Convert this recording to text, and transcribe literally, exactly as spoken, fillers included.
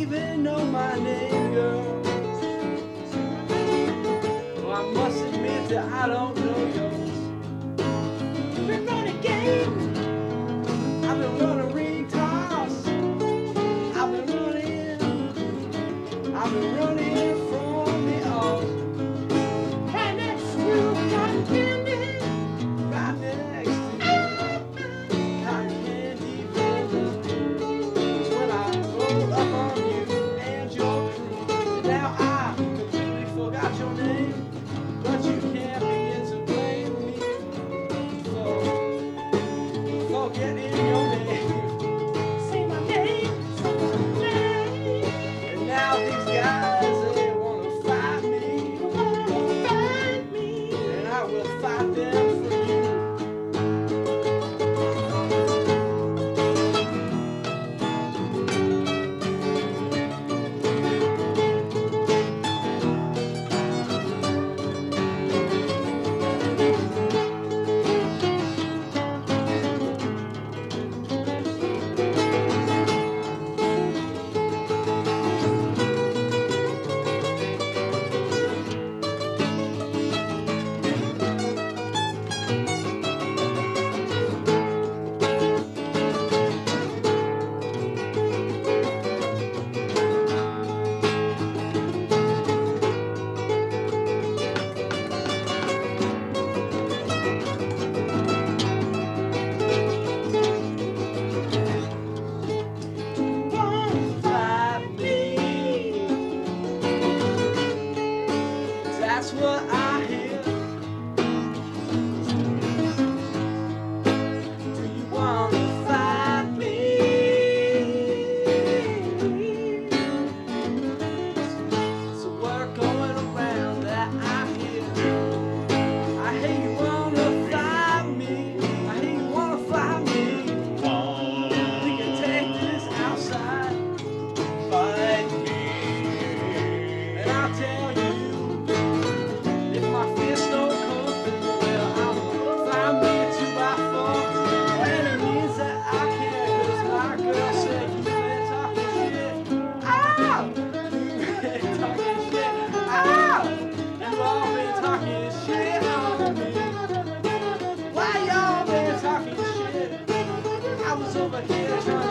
even know my name, girl. Well, I must admit that I don't know yours. You've been running games, I've been running ring toss, I've been running, I've been running from the off. Right next to you, cotton candy, right next to you, cotton candy baby. It's when I rolled up on you and your crew, and now I completely forgot your name, but you can't begin to blame me for forgetting your name. Say my name, say my name. And now these guys, they wanna fight me, wanna fight me, and I will fight them for you. That's what I hear. Do you want to fight me? So word going around that I hear. I hear you want to fight me. I hear you want to fight me. We can take this outside. Fight me. And I'll tell you. If my fist don't come through, well, I'll find me a two by four. And it means that I can't, 'cause my girl said you been talking shit. Ow! You been talking shit. Ow! You all been talking shit on me. Why y'all been talking shit? I was over here trying